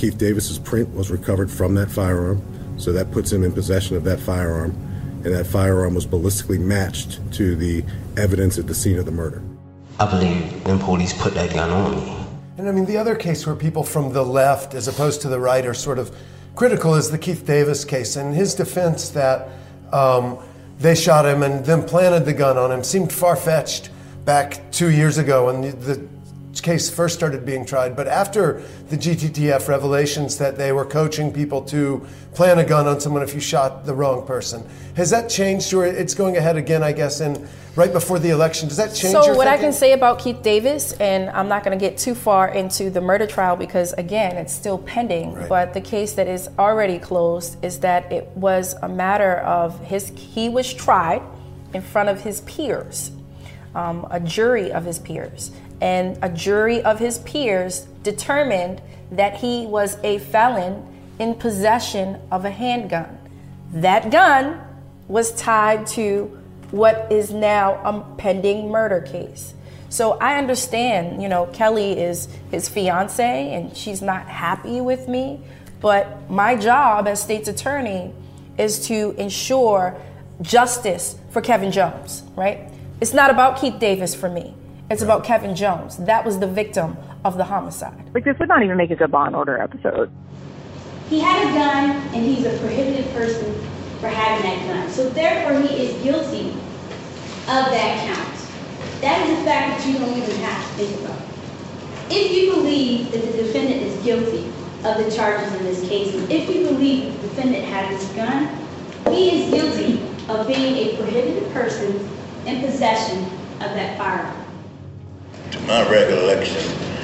Keith Davis's print was recovered from that firearm, so that puts him in possession of that firearm, and that firearm was ballistically matched to the evidence at the scene of the murder. I believe them police put that gun on me. And I mean, the other case where people from the left, as opposed to the right, are sort of critical is the Keith Davis case. And his defense that they shot him and then planted the gun on him seemed far-fetched back 2 years ago when the case first started being tried. But after the GTTF revelations that they were coaching people to plant a gun on someone if you shot the wrong person, has that changed? Or it's going ahead again, I guess, right before the election. Does that change your So what thinking? I can say about Keith Davis, and I'm not going to get too far into the murder trial because, again, it's still pending, Right. but the case that is already closed is that it was a matter of he was tried in front of his peers, a jury of his peers. And a jury of his peers determined that he was a felon in possession of a handgun. That gun was tied to what is now a pending murder case. So I understand, Kelly is his fiance and she's not happy with me, but my job as state's attorney is to ensure justice for Kevin Jones, right? It's not about Keith Davis for me. It's about Kevin Jones. That was the victim of the homicide. Like, this would not even make a good Law and Order episode. He had a gun, and he's a prohibited person for having that gun. So therefore, he is guilty of that count. That is a fact that you don't even have to think about. If you believe that the defendant is guilty of the charges in this case, and if you believe the defendant had this gun, he is guilty of being a prohibited person in possession of that firearm. To my recollection,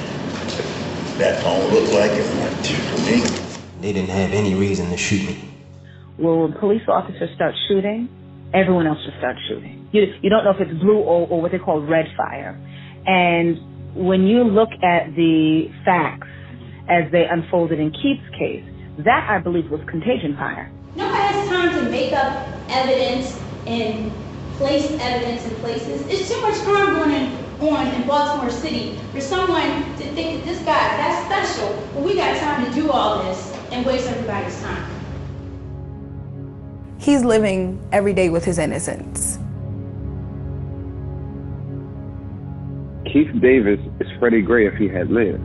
that don't look like it went to me. They didn't have any reason to shoot me. Well, when police officers start shooting, everyone else just starts shooting. You don't know if it's blue or what they call red fire. And when you look at the facts as they unfolded in Keith's case, that, I believe, was contagion fire. Nobody has time to make up evidence and place evidence in places. It's too much crime going on in Baltimore City for someone to think that this guy, that's special, but we got time to do all this and waste everybody's time. He's living every day with his innocence. Keith Davis is Freddie Gray if he had lived.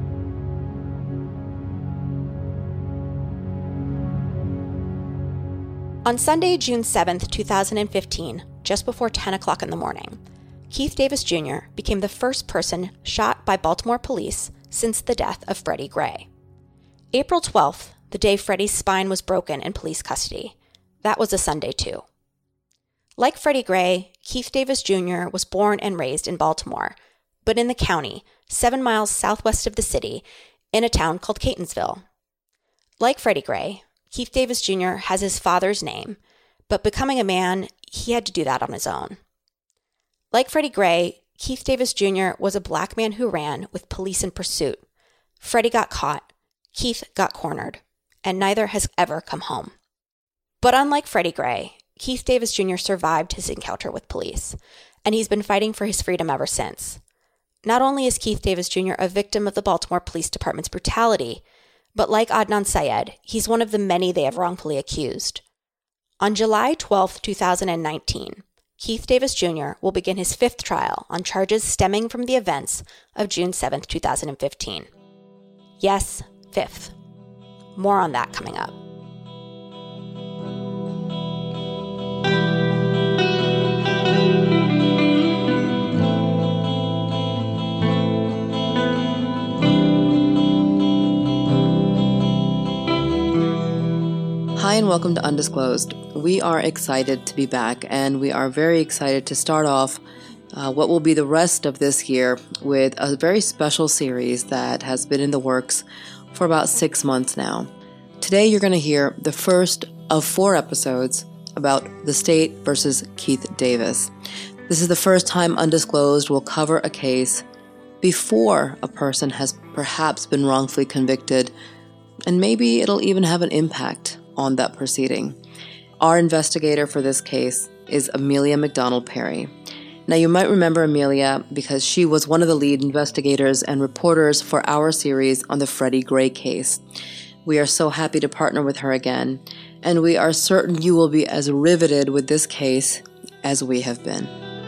On Sunday, June 7th, 2015, just before 10 o'clock in the morning, Keith Davis Jr. became the first person shot by Baltimore police since the death of Freddie Gray. April 12th, the day Freddie's spine was broken in police custody, that was a Sunday too. Like Freddie Gray, Keith Davis Jr. was born and raised in Baltimore, but in the county, 7 miles southwest of the city, in a town called Catonsville. Like Freddie Gray, Keith Davis Jr. has his father's name, but becoming a man, he had to do that on his own. Like Freddie Gray, Keith Davis Jr. was a black man who ran with police in pursuit. Freddie got caught, Keith got cornered, and neither has ever come home. But unlike Freddie Gray, Keith Davis Jr. survived his encounter with police, and he's been fighting for his freedom ever since. Not only is Keith Davis Jr. a victim of the Baltimore Police Department's brutality, but like Adnan Syed, he's one of the many they have wrongfully accused. On July 12, 2019, Keith Davis Jr. will begin his 5th trial on charges stemming from the events of June 7, 2015. Yes, 5th. More on that coming up. Hi and welcome to Undisclosed. We are excited to be back, and we are very excited to start off what will be the rest of this year with a very special series that has been in the works for about 6 months now. Today you're going to hear the first of 4 episodes about the state versus Keith Davis. This is the first time Undisclosed will cover a case before a person has perhaps been wrongfully convicted, and maybe it'll even have an impact on that proceeding. Our investigator for this case is Amelia McDonald Perry. Now, you might remember Amelia because she was one of the lead investigators and reporters for our series on the Freddie Gray case. We are so happy to partner with her again, and we are certain you will be as riveted with this case as we have been.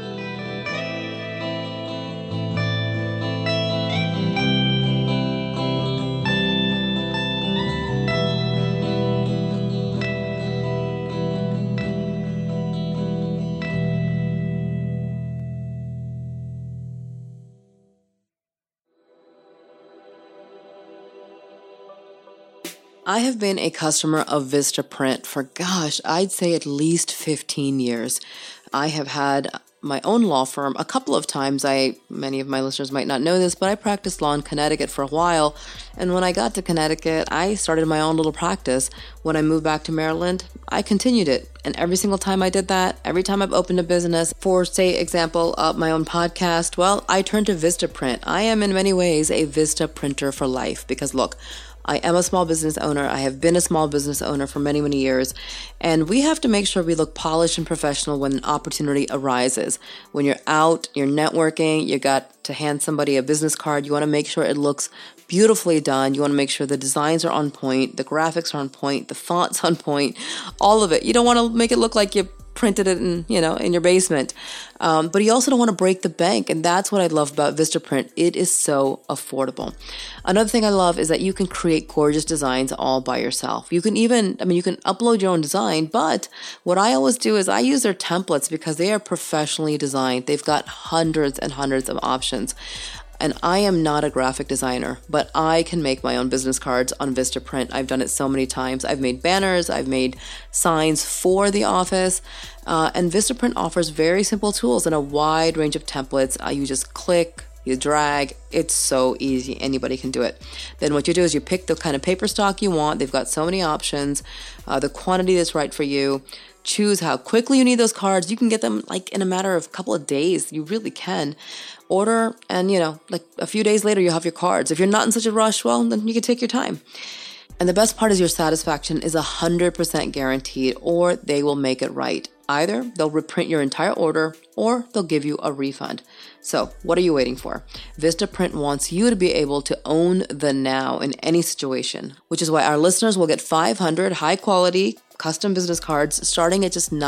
I have been a customer of Vistaprint for, I'd say at least 15 years. I have had my own law firm a couple of times. Many of my listeners might not know this, but I practiced law in Connecticut for a while. And when I got to Connecticut, I started my own little practice. When I moved back to Maryland, I continued it. And every single time I did that, every time I've opened a business for, say, example, my own podcast, well, I turned to Vistaprint. I am in many ways a Vistaprinter for life because look, I am a small business owner. I have been a small business owner for many, many years. And we have to make sure we look polished and professional when an opportunity arises. When you're out, you're networking, you got to hand somebody a business card, you want to make sure it looks beautifully done. You want to make sure the designs are on point, the graphics are on point, the font's on point, all of it. You don't want to make it look like you printed it in your basement. But you also don't want to break the bank. And that's what I love about Vistaprint. It is so affordable. Another thing I love is that you can create gorgeous designs all by yourself. You can you can upload your own design, but what I always do is I use their templates because they are professionally designed. They've got hundreds and hundreds of options. And I am not a graphic designer, but I can make my own business cards on Vistaprint. I've done it so many times. I've made banners, I've made signs for the office, and Vistaprint offers very simple tools and a wide range of templates. You just click, you drag. It's so easy. Anybody can do it. Then what you do is you pick the kind of paper stock you want. They've got so many options, the quantity that's right for you. Choose how quickly you need those cards. You can get them in a matter of a couple of days. You really can. Order and, a few days later, you'll have your cards. If you're not in such a rush, well, then you can take your time. And the best part is your satisfaction is 100% guaranteed, or they will make it right. Either they'll reprint your entire order or they'll give you a refund. So what are you waiting for? Vistaprint wants you to be able to own the now in any situation, which is why our listeners will get 500 high quality custom business cards starting at just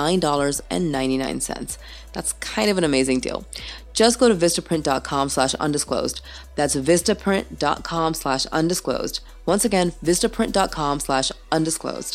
$9.99. That's kind of an amazing deal. Just go to Vistaprint.com/undisclosed. That's Vistaprint.com/undisclosed. Once again, Vistaprint.com/undisclosed.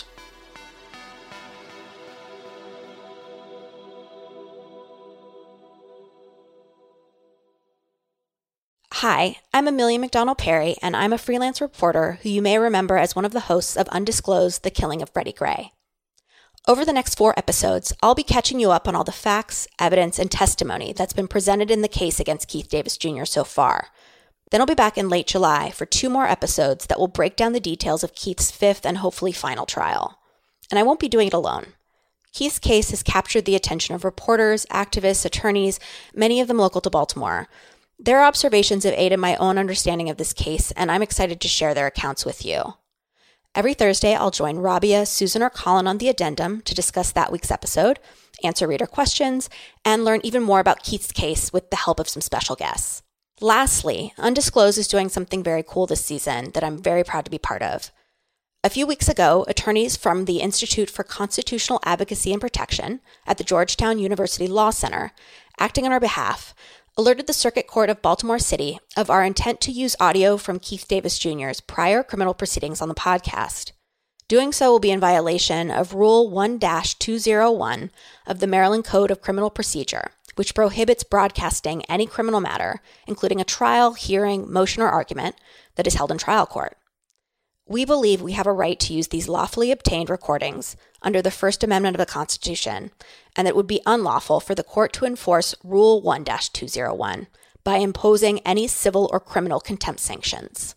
Hi, I'm Amelia McDonald Perry, and I'm a freelance reporter who you may remember as one of the hosts of Undisclosed: The Killing of Freddie Gray. Over the next 4 episodes, I'll be catching you up on all the facts, evidence, and testimony that's been presented in the case against Keith Davis Jr. so far. Then I'll be back in late July for 2 more episodes that will break down the details of Keith's 5th and hopefully final trial. And I won't be doing it alone. Keith's case has captured the attention of reporters, activists, attorneys, many of them local to Baltimore. Their observations have aided my own understanding of this case, and I'm excited to share their accounts with you. Every Thursday, I'll join Rabia, Susan, or Colin on the addendum to discuss that week's episode, answer reader questions, and learn even more about Keith's case with the help of some special guests. Lastly, Undisclosed is doing something very cool this season that I'm very proud to be part of. A few weeks ago, attorneys from the Institute for Constitutional Advocacy and Protection at the Georgetown University Law Center, acting on our behalf, alerted the Circuit Court of Baltimore City of our intent to use audio from Keith Davis Jr.'s prior criminal proceedings on the podcast. Doing so will be in violation of Rule 1-201 of the Maryland Code of Criminal Procedure, which prohibits broadcasting any criminal matter, including a trial, hearing, motion, or argument that is held in trial court. We believe we have a right to use these lawfully obtained recordings under the First Amendment of the Constitution, and that it would be unlawful for the court to enforce Rule 1-201 by imposing any civil or criminal contempt sanctions.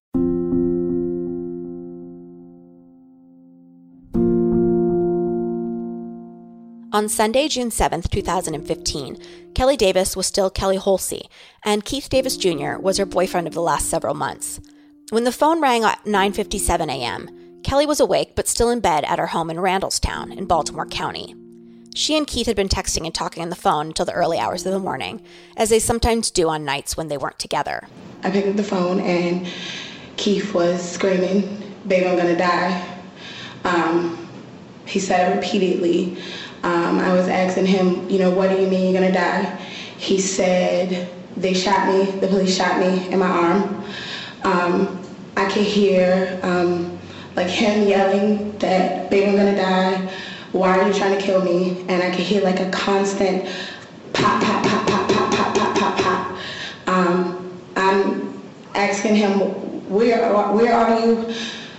On Sunday, June 7th, 2015, Kelly Davis was still Kelly Holsey, and Keith Davis Jr. was her boyfriend of the last several months. When the phone rang at 9:57 a.m., Kelly was awake but still in bed at her home in Randallstown in Baltimore County. She and Keith had been texting and talking on the phone until the early hours of the morning, as they sometimes do on nights when they weren't together. I picked up the phone and Keith was screaming, "Baby, I'm gonna die." He said it repeatedly. I was asking him, what do you mean you're gonna die? He said, they shot me, the police shot me in my arm. I could hear him yelling that, "Baby, I'm gonna die. Why are you trying to kill me?" And I could hear like a constant pop, pop, pop, pop, pop, pop, pop, pop, pop. I'm asking him, where are you?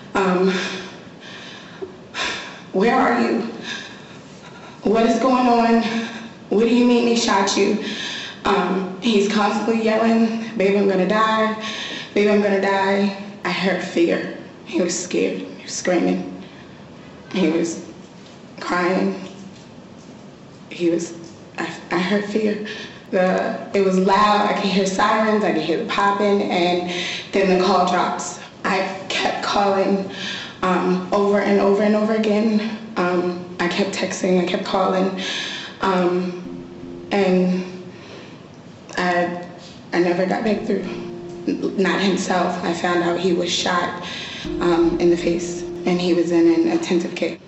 Where are you? What is going on? What do you mean they shot you? He's constantly yelling, "Baby, I'm gonna die. Baby, I'm gonna die." I heard fear. He was scared. He was screaming. He was crying. I heard fear. It was loud. I could hear sirens. I could hear the popping, and then the call drops. I kept calling over and over and over again. I kept texting. I kept calling, and I never got back through. Not himself. I found out he was shot in the face, and he was in an intensive care.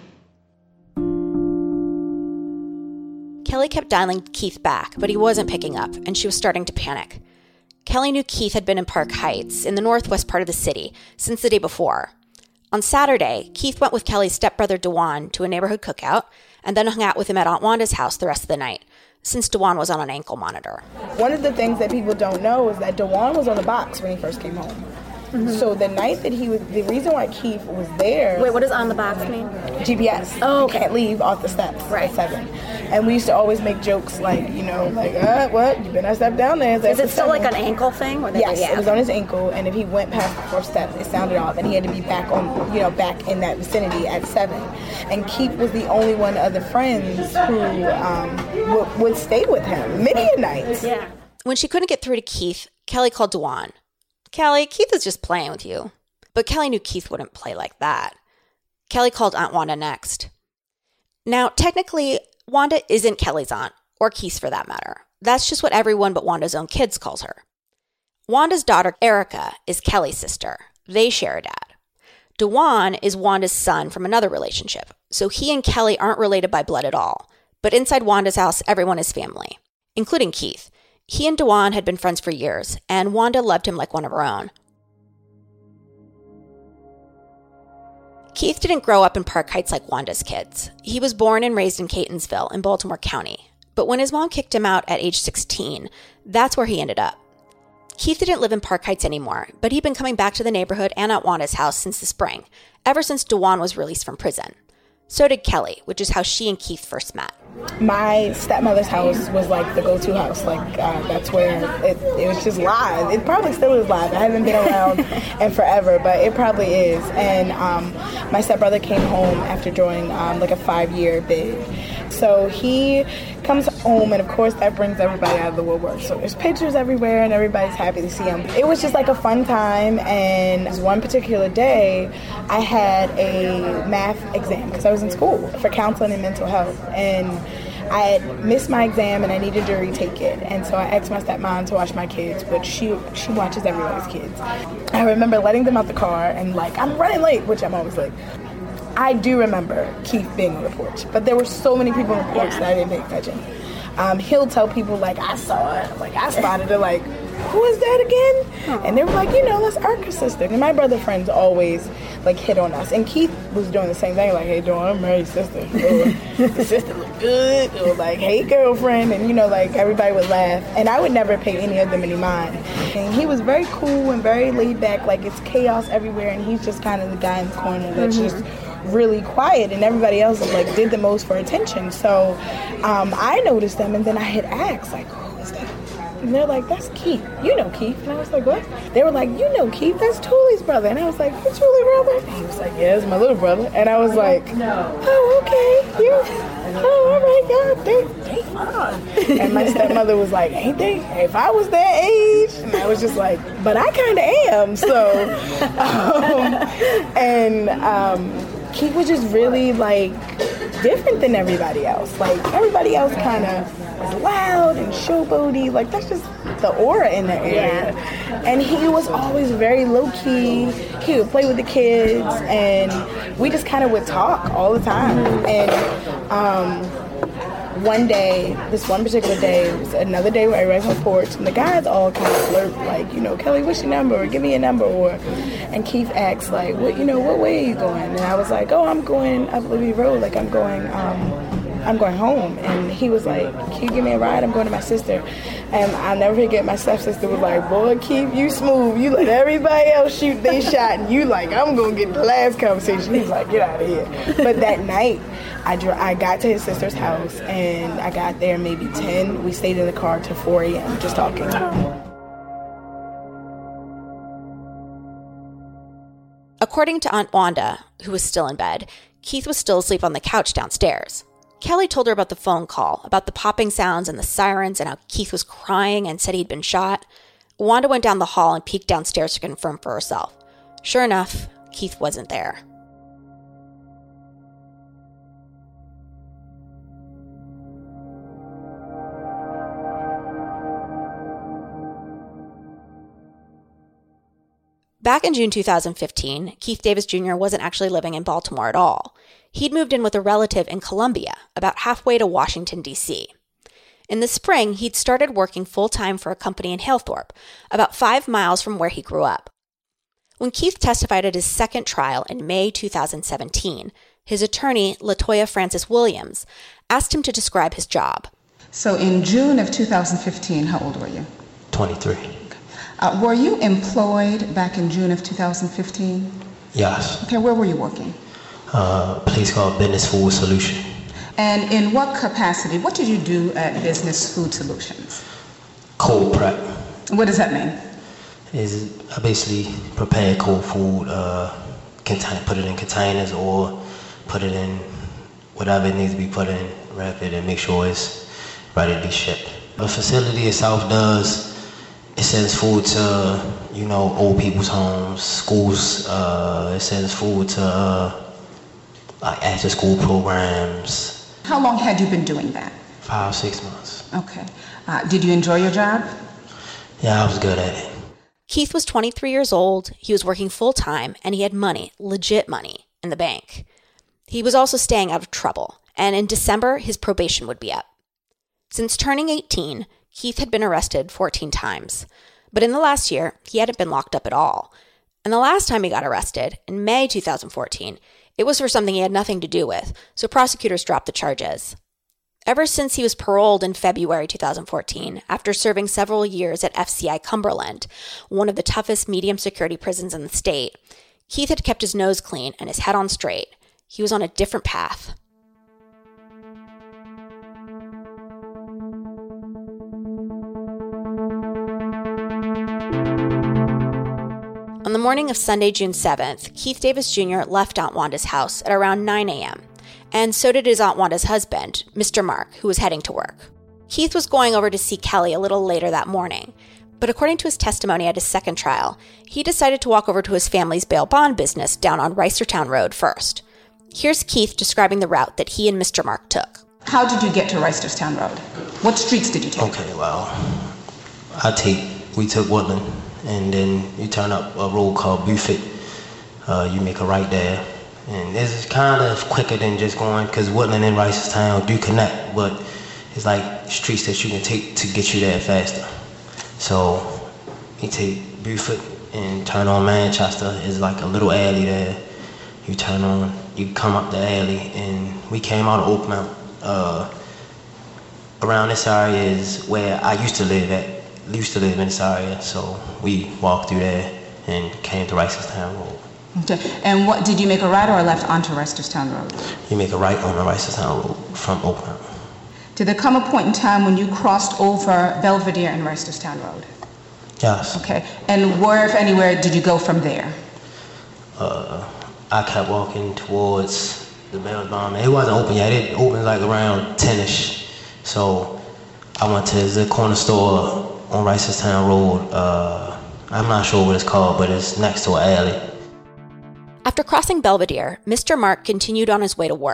Kelly kept dialing Keith back, but he wasn't picking up, and she was starting to panic. Kelly knew Keith had been in Park Heights, in the northwest part of the city, since the day before. On Saturday, Keith went with Kelly's stepbrother DeJuan to a neighborhood cookout, and then hung out with him at Aunt Wanda's house the rest of the night, since DeJuan was on an ankle monitor. One of the things that people don't know is that DeJuan was on the box when he first came home. Mm-hmm. So the night that the reason why Keith was there... Wait, what does on the box mean? GPS. Oh, okay. You can't leave off the steps at 7. And we used to always make jokes what? You better not step down there. Is it still like an ankle thing? Yes, it was on his ankle, and if he went past the 4th step, it sounded off, and he had to be back back in that vicinity at 7. And Keith was the only one of the friends who would stay with him many a night. Yeah. When she couldn't get through to Keith, Kelly called DeJuan. "Kelly, Keith is just playing with you." But Kelly knew Keith wouldn't play like that. Kelly called Aunt Wanda next. Now, technically, Wanda isn't Kelly's aunt, or Keith's for that matter. That's just what everyone but Wanda's own kids calls her. Wanda's daughter, Erica, is Kelly's sister. They share a dad. DeJuan is Wanda's son from another relationship, so he and Kelly aren't related by blood at all. But inside Wanda's house, everyone is family, including Keith. He and DeJuan had been friends for years, and Wanda loved him like one of her own. Keith didn't grow up in Park Heights like Wanda's kids. He was born and raised in Catonsville in Baltimore County. But when his mom kicked him out at age 16, that's where he ended up. Keith didn't live in Park Heights anymore, but he'd been coming back to the neighborhood and at Wanda's house since the spring, ever since DeJuan was released from prison. So did Kelly, which is how she and Keith first met. My stepmother's house was like the go-to house. That's where it was just live. It probably still is live. I haven't been around in forever, but it probably is. And my stepbrother came home after joining a 5-year bid. So he comes home, and of course that brings everybody out of the woodwork. So there's pictures everywhere, and everybody's happy to see him. It was just like a fun time, and one particular day, I had a math exam because I was in school for counseling and mental health, and I had missed my exam and I needed to retake it. And so I asked my stepmom to watch my kids, but she watches everybody's kids. I remember letting them out the car and I'm running late, which I'm always late. I do remember Keith being on the porch, but there were so many people on the porch that I didn't pay attention. He'll tell people I saw it, I spotted it, who is that again? And they were that's Erica's sister. And my brother friends always hit on us. And Keith was doing the same thing, hey, Dawn, I'm Mary's sister. Or the sister look good. Or hey, girlfriend. And everybody would laugh. And I would never pay any of them any mind. And he was very cool and very laid back. It's chaos everywhere. And he's just kind of the guy in the corner that's just really quiet, and everybody else did the most for attention. So I noticed them, and then I had asked who is that? And they're that's Keith. You know Keith. And I was what? They were you know Keith, that's Tooley's brother. And I was your Tooley brother? And he was yeah, it's my little brother. And I was no. Oh, okay. All right, God, they fine. And my stepmother was ain't they? If I was their age. And I was just but I kind of am. So, Keith was just really different than everybody else. Like, everybody else kind of is loud and showboaty. Like, that's just the aura in the area. Yeah. And he was always very low-key. He would play with the kids, and we just kind of would talk all the time. And one day, this one particular day, it was another day where I was on the porch, and the guys all kind of flirt, like, you know, Kelly, what's your number? Or give me a number. And Keith asked, like, what way are you going? And I was like, oh, I'm going up Liberty Road. Like, I'm going home. And he was like, can you give me a ride? I'm going to my sister. And I'll never forget, my stepsister was like, boy, Keith, you smooth. You let everybody else shoot their shot, and you like, I'm going to get the last conversation. He's like, get out of here. But that night, I got to his sister's house, and I got there maybe 10. We stayed in the car till 4 a.m. just talking. According to Aunt Wanda, who was still in bed, Keith was still asleep on the couch downstairs. Kelly told her about the phone call, about the popping sounds and the sirens, and how Keith was crying and said he'd been shot. Wanda went down the hall and peeked downstairs to confirm for herself. Sure enough, Keith wasn't there. Back in June 2015, Keith Davis Jr. wasn't actually living in Baltimore at all. He'd moved in with a relative in Columbia, about halfway to Washington, D.C. In the spring, he'd started working full-time for a company in Halethorpe, about 5 miles from where he grew up. When Keith testified at his second trial in May 2017, his attorney, LaToya Francis Williams, asked him to describe his job. So in June of 2015, how old were you? 23. Were you employed back in June of 2015? Yes. Okay, where were you working? A place called Business Food Solution. And in what capacity? What did you do at Business Food Solutions? Cold prep. What does that mean? I basically prepare cold food, put it in containers or put it in whatever it needs to be put in, wrap it and make sure it's ready to be shipped. The facility itself it sends food to, old people's homes, schools. It sends food to after school programs. How long had you been doing that? 5-6 months. Okay. Did you enjoy your job? Yeah, I was good at it. Keith was 23 years old, he was working full-time, and he had money, legit money, in the bank. He was also staying out of trouble, and in December, his probation would be up. Since turning 18, Keith had been arrested 14 times. But in the last year, he hadn't been locked up at all. And the last time he got arrested, in May 2014, it was for something he had nothing to do with, so prosecutors dropped the charges. Ever since he was paroled in February 2014, after serving several years at FCI Cumberland, one of the toughest medium security prisons in the state, Keith had kept his nose clean and his head on straight. He was on a different path. On the morning of Sunday, June 7th, Keith Davis Jr. left Aunt Wanda's house at around 9 a.m., and so did his Aunt Wanda's husband, Mr. Mark, who was heading to work. Keith was going over to see Kelly a little later that morning, but according to his testimony at his second trial, he decided to walk over to his family's bail bond business down on Reisterstown Road first. Here's Keith describing the route that he and Mr. Mark took. How did you get to Reisterstown Road? What streets did you take? Okay, well, we took Woodland, and then you turn up a road called Beaufort. You make a right there, and it's kind of quicker than just going, because Woodland and Reisterstown do connect, but it's like streets that you can take to get you there faster. So you take Beaufort and turn on Manchester. It's like a little alley there. You come up the alley, and we came out of Oakmount. Around this area is where I used to live in this area, so we walked through there and came to Reisterstown Road. Okay. And what did you make a right or a left onto Reisterstown Road? You make a right on the Reisterstown Road from Oakmount. Did there come a point in time when you crossed over Belvedere and Reisterstown Road? Yes. Okay. And where, if anywhere, did you go from there? I kept walking towards the bail bond. It wasn't open yet. It opened like around 10-ish. So I went to the corner store on Reisterstown Road. I'm not sure what it's called, but it's next to an alley. After crossing Belvedere, Mr. Mark continued on his way to work,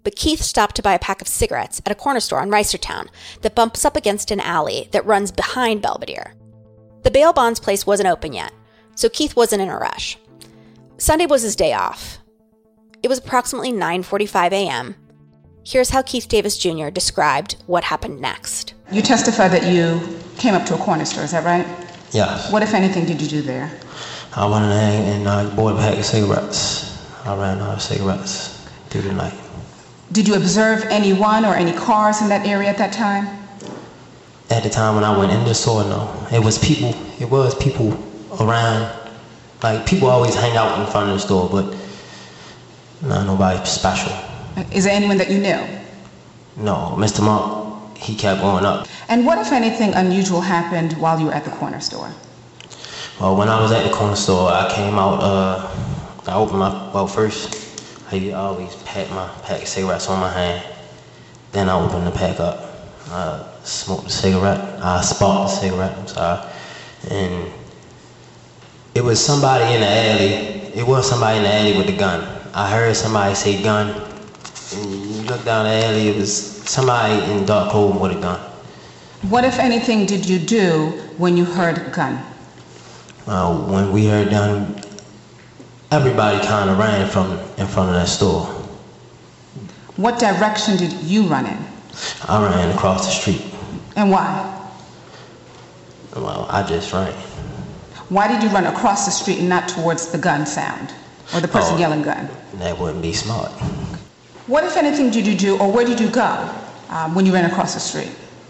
but Keith stopped to buy a pack of cigarettes at a corner store in Reisterstown that bumps up against an alley that runs behind Belvedere. The bail bonds place wasn't open yet, so Keith wasn't in a rush. Sunday was his day off. It was approximately 9:45 a.m. Here's how Keith Davis Jr. described what happened next. You testified that you came up to a corner store, is that right? Yes. What, if anything, did you do there? I went in there and I bought a pack of cigarettes. I ran out of cigarettes through the night. Did you observe anyone or any cars in that area at that time? At the time when I went in the store, no. It was people around. Like, people always hang out in front of the store, but not nobody special. Is there anyone that you knew? No, Mr. Monk, he kept going up. And what, if anything, unusual happened while you were at the corner store? Well, when I was at the corner store, I came out, I opened first, I always pack my pack of cigarettes on my hand. Then I opened the pack up, smoked the cigarette, I sparked the cigarette, I'm sorry. And it was somebody in the alley with a gun. I heard somebody say gun, and you look down the alley, it was somebody in dark clothing with a gun. What, if anything, did you do when you heard gun? When we heard gun, everybody kind of ran from in front of that store. What direction did you run in? I ran across the street. And why? Well, I just ran. Why did you run across the street and not towards the gun sound or the person yelling gun? That wouldn't be smart. What, if anything, did you do, or where did you go when you ran across the street?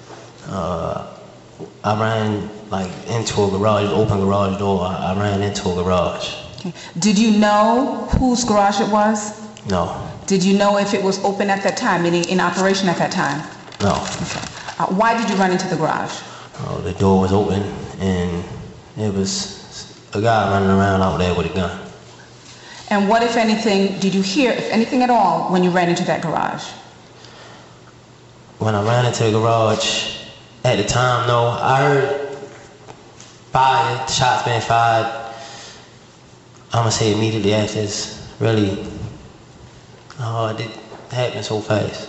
I ran into a garage, open garage door. I ran into a garage. Okay. Did you know whose garage it was? No. Did you know if it was open at that time, meaning in operation at that time? No. Okay. Why did you run into the garage? The door was open and it was a guy running around out there with a gun. And what, if anything, did you hear, if anything at all, when you ran into that garage? When I ran into the garage, at the time, no, I heard shots being fired. I'm gonna say immediately after this, really, it did happen so fast.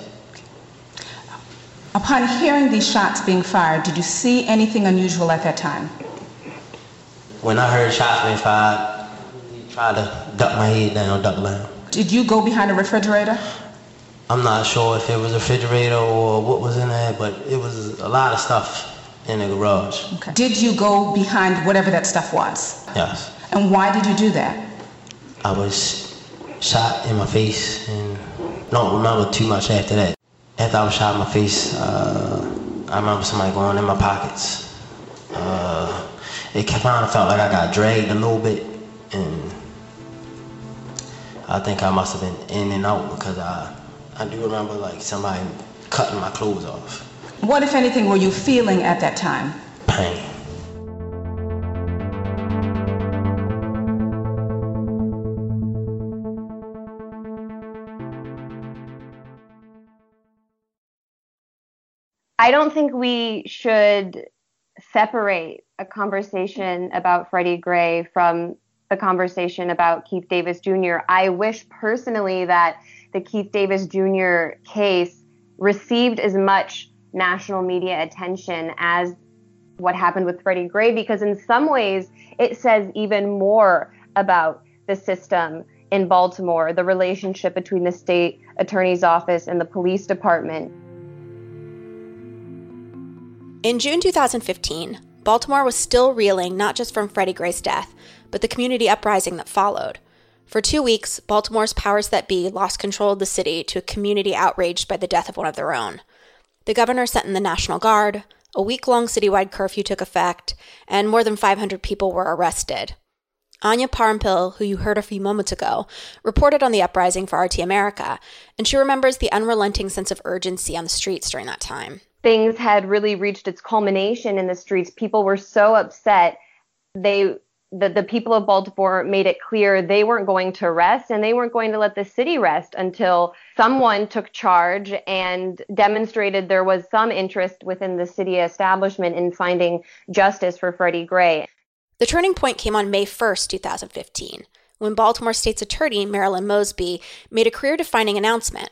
Upon hearing these shots being fired, did you see anything unusual at that time? When I heard shots being fired, I tried to duck my head down, duck down. Did you go behind a refrigerator? I'm not sure if it was a refrigerator or what was in there, but it was a lot of stuff in the garage. Okay. Did you go behind whatever that stuff was? Yes. And why did you do that? I was shot in my face and don't remember too much after that. After I was shot in my face, I remember somebody going in my pockets. It kind of felt like I got dragged a little bit, and I think I must have been in and out because I do remember somebody cutting my clothes off. What, if anything, were you feeling at that time? Pain. I don't think we should separate a conversation about Freddie Gray from the conversation about Keith Davis Jr. I wish personally that the Keith Davis Jr. case received as much national media attention as what happened with Freddie Gray, because in some ways it says even more about the system in Baltimore, the relationship between the state attorney's office and the police department. In June 2015, Baltimore was still reeling not just from Freddie Gray's death, but the community uprising that followed. For 2 weeks, Baltimore's powers that be lost control of the city to a community outraged by the death of one of their own. The governor sent in the National Guard, a week-long citywide curfew took effect, and more than 500 people were arrested. Anya Parampil, who you heard a few moments ago, reported on the uprising for RT America, and she remembers the unrelenting sense of urgency on the streets during that time. Things had really reached its culmination in the streets. People were so upset. The people of Baltimore made it clear they weren't going to rest, and they weren't going to let the city rest until someone took charge and demonstrated there was some interest within the city establishment in finding justice for Freddie Gray. The turning point came on May 1st, 2015, when Baltimore State's Attorney Marilyn Mosby made a career-defining announcement.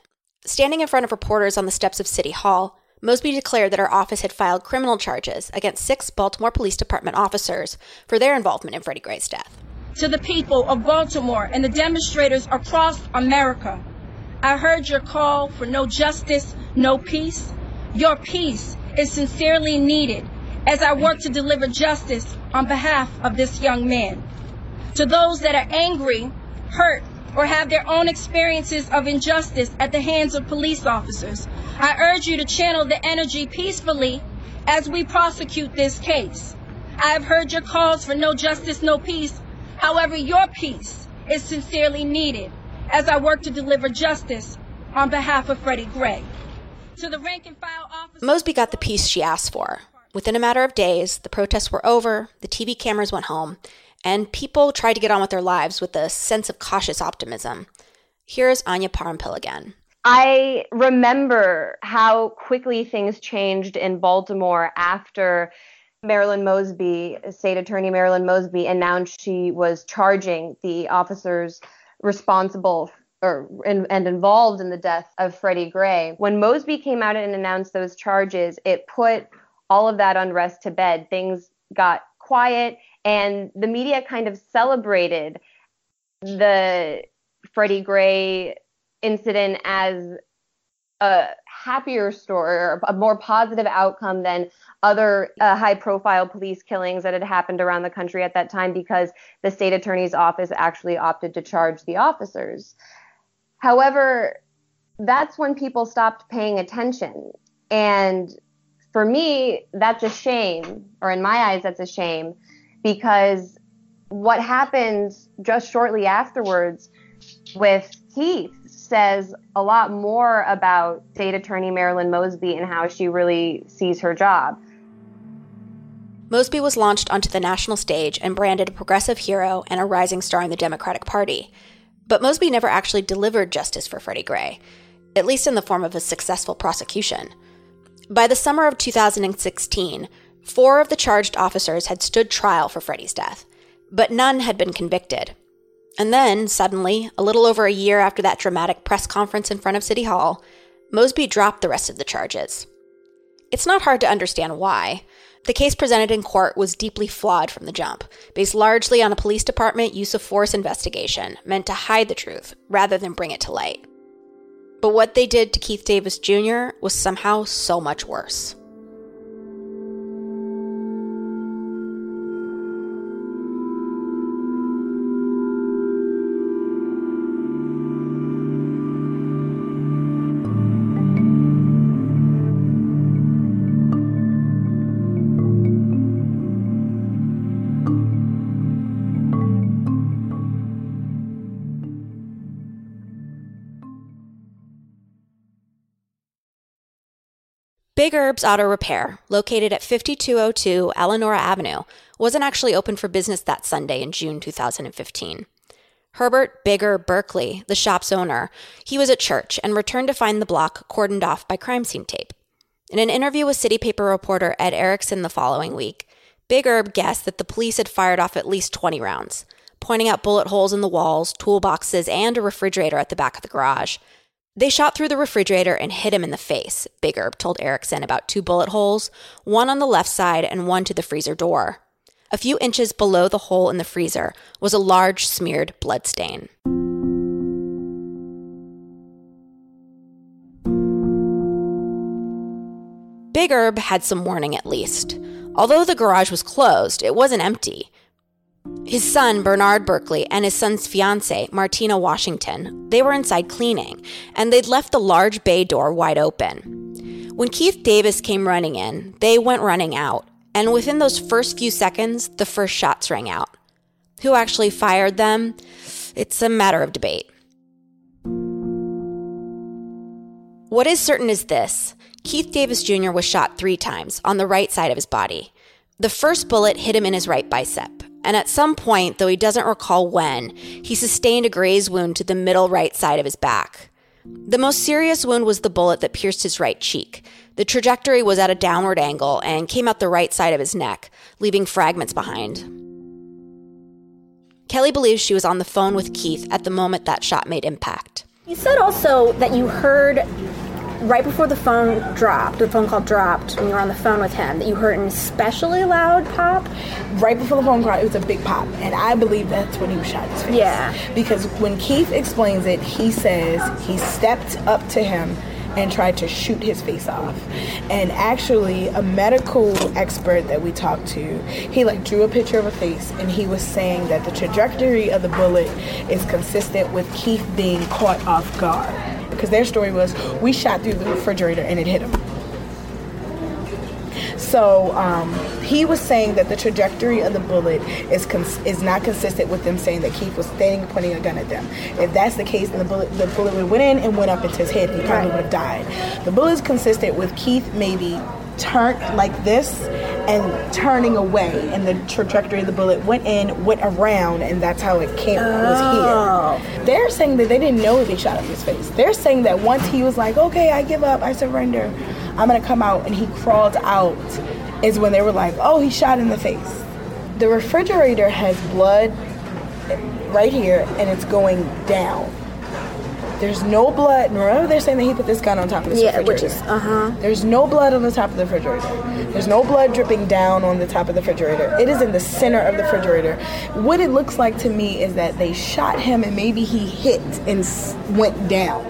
Standing in front of reporters on the steps of City Hall, Mosby declared that her office had filed criminal charges against 6 Baltimore Police Department officers for their involvement in Freddie Gray's death. To the people of Baltimore and the demonstrators across America, I heard your call for no justice, no peace. Your peace is sincerely needed as I work to deliver justice on behalf of this young man. To those that are angry, hurt, or have their own experiences of injustice at the hands of police officers, I urge you to channel the energy peacefully as we prosecute this case. I have heard your calls for no justice, no peace. However, your peace is sincerely needed as I work to deliver justice on behalf of Freddie Gray. To the rank and file officer... Mosby got the peace she asked for. Within a matter of days, the protests were over, the TV cameras went home, and people tried to get on with their lives with a sense of cautious optimism. Here's Anya Parampil again. I remember how quickly things changed in Baltimore after Marilyn Mosby, State Attorney Marilyn Mosby, announced she was charging the officers responsible and involved in the death of Freddie Gray. When Mosby came out and announced those charges, it put all of that unrest to bed. Things got quiet, and the media kind of celebrated the Freddie Gray incident as a happier story, or a more positive outcome than other high-profile police killings that had happened around the country at that time, because the state attorney's office actually opted to charge the officers. However, that's when people stopped paying attention. And for me, that's a shame, or in my eyes, that's a shame, because what happens just shortly afterwards with Keith says a lot more about State Attorney Marilyn Mosby and how she really sees her job. Mosby was launched onto the national stage and branded a progressive hero and a rising star in the Democratic Party. But Mosby never actually delivered justice for Freddie Gray, at least in the form of a successful prosecution. By the summer of 2016, 4 of the charged officers had stood trial for Freddie's death, but none had been convicted. And then, suddenly, a little over a year after that dramatic press conference in front of City Hall, Mosby dropped the rest of the charges. It's not hard to understand why. The case presented in court was deeply flawed from the jump, based largely on a police department use of force investigation meant to hide the truth rather than bring it to light. But what they did to Keith Davis Jr. was somehow so much worse. Big Herb's Auto Repair, located at 5202 Eleanor Avenue, wasn't actually open for business that Sunday in June 2015. Herbert Big Herb Berkeley, the shop's owner, he was at church and returned to find the block cordoned off by crime scene tape. In an interview with City Paper reporter Ed Erickson the following week, Big Herb guessed that the police had fired off at least 20 rounds, pointing out bullet holes in the walls, toolboxes, and a refrigerator at the back of the garage. They shot through the refrigerator and hit him in the face, Big Herb told Erickson about 2 bullet holes, one on the left side and one to the freezer door. A few inches below the hole in the freezer was a large smeared blood stain. Big Herb had some warning at least. Although the garage was closed, it wasn't empty. His son, Bernard Berkeley, and his son's fiancée, Martina Washington, they were inside cleaning, and they'd left the large bay door wide open. When Keith Davis came running in, they went running out, and within those first few seconds, the first shots rang out. Who actually fired them? It's a matter of debate. What is certain is this: Keith Davis Jr. was shot 3 times on the right side of his body. The first bullet hit him in his right bicep. And at some point, though he doesn't recall when, he sustained a graze wound to the middle right side of his back. The most serious wound was the bullet that pierced his right cheek. The trajectory was at a downward angle and came out the right side of his neck, leaving fragments behind. Kelly believes she was on the phone with Keith at the moment that shot made impact. You said also that you heard right before the phone call dropped, when you were on the phone with him, that you heard an especially loud pop. Right before the phone call, it was a big pop, and I believe that's when he was shot in his face. Yeah. Because when Keith explains it, he says he stepped up to him and tried to shoot his face off. And actually, a medical expert that we talked to, he drew a picture of a face, and he was saying that the trajectory of the bullet is consistent with Keith being caught off guard. Because their story was, we shot through the refrigerator and it hit him. So he was saying that the trajectory of the bullet is not consistent with them saying that Keith was standing pointing a gun at them. If that's the case, then the bullet would have went in and went up into his head, and he probably would have died. The bullet is consistent with Keith maybe turned like this and turning away, and the trajectory of the bullet went in, went around, and that's how it was here. They're saying that they didn't know they shot him in his face. They're saying that once he was like, okay, I give up, I surrender, I'm gonna come out, and he crawled out, is when they were like, oh, he shot in the face. The refrigerator has blood right here, and it's going down. There's no blood. Remember, they're saying that he put this gun on top of this refrigerator. Which is, There's no blood on the top of the refrigerator. There's no blood dripping down on the top of the refrigerator. It is in the center of the refrigerator. What it looks like to me is that they shot him and maybe he hit and went down.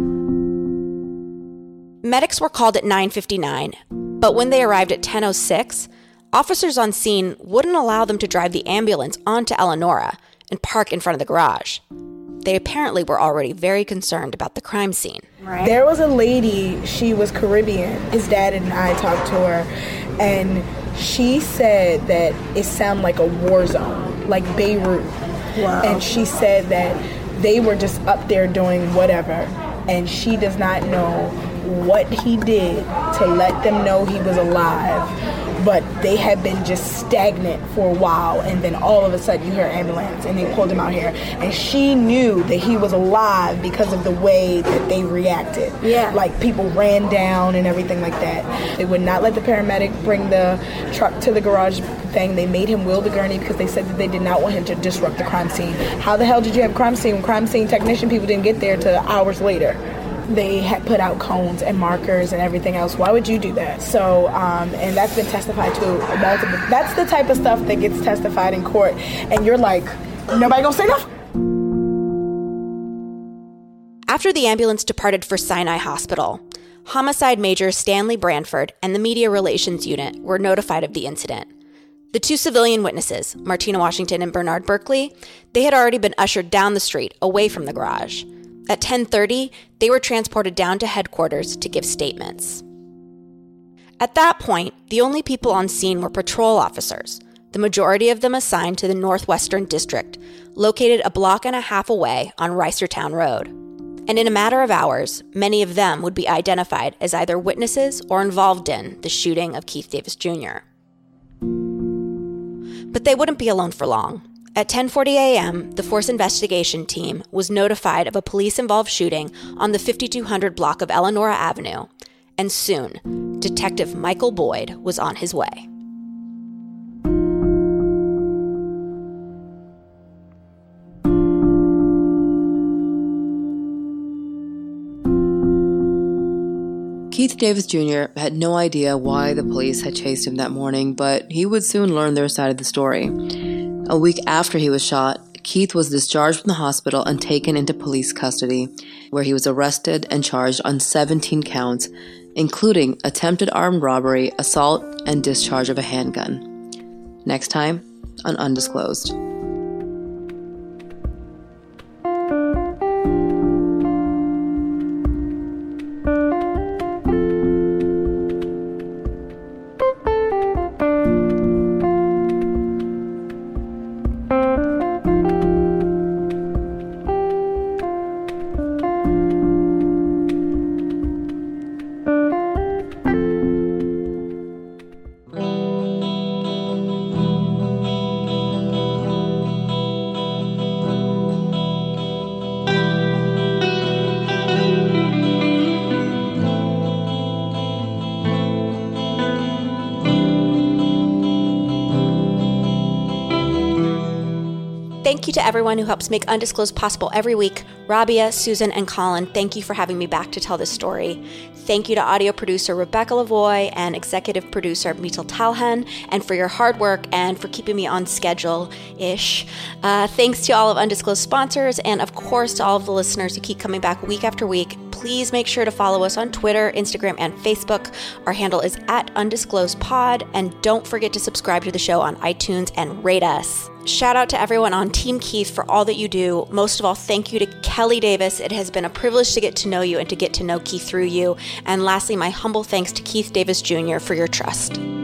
Medics were called at 9:59, but when they arrived at 10:06, officers on scene wouldn't allow them to drive the ambulance onto Eleonora and park in front of the garage. They apparently were already very concerned about the crime scene. Right. There was a lady, she was Caribbean. His dad and I talked to her, and she said that it sounded like a war zone, like Beirut. Wow. And she said that they were just up there doing whatever, and she does not know what he did to let them know he was alive, but they had been just stagnant for a while, and then all of a sudden you hear ambulance and they pulled him out here, and she knew that he was alive because of the way that they reacted. Yeah. Like people ran down and everything like that. They would not let the paramedic bring the truck to the garage thing. They made him wheel the gurney because they said that they did not want him to disrupt the crime scene. How the hell did you have a crime scene when crime scene technician people didn't get there till hours later? They had put out cones and markers and everything else. Why would you do that? So, and that's been testified to multiple. That's the type of stuff that gets testified in court, and you're like, nobody gonna say nothing? After the ambulance departed for Sinai Hospital, Homicide Major Stanley Branford and the Media Relations Unit were notified of the incident. The two civilian witnesses, Martina Washington and Bernard Berkeley, they had already been ushered down the street away from the garage. At 10:30, they were transported down to headquarters to give statements. At that point, the only people on scene were patrol officers, the majority of them assigned to the Northwestern District, located a block and a half away on Reisterstown Road. And in a matter of hours, many of them would be identified as either witnesses or involved in the shooting of Keith Davis Jr. But they wouldn't be alone for long. At 10:40 a.m., the Force Investigation Team was notified of a police-involved shooting on the 5200 block of Eleonora Avenue, and soon, Detective Michael Boyd was on his way. Keith Davis Jr. had no idea why the police had chased him that morning, but he would soon learn their side of the story. A week after he was shot, Keith was discharged from the hospital and taken into police custody, where he was arrested and charged on 17 counts, including attempted armed robbery, assault, and discharge of a handgun. Next time on Undisclosed. thank you to everyone who helps make Undisclosed possible every week. Rabia, Susan, and Colin, thank you for having me back to tell this story. Thank you to audio producer Rebecca Lavoie and executive producer Mital Talhan, and for your hard work and for keeping me on schedule-ish. Thanks to all of Undisclosed sponsors, and of course to all of the listeners who keep coming back week after week. Please make sure to follow us on Twitter, Instagram, and Facebook. Our handle is @UndisclosedPod, and don't forget to subscribe to the show on iTunes and rate us. Shout out to everyone on Team Keith for all that you do. Most of all, thank you to Kelly Davis. It has been a privilege to get to know you and to get to know Keith through you. And lastly, my humble thanks to Keith Davis Jr. for your trust.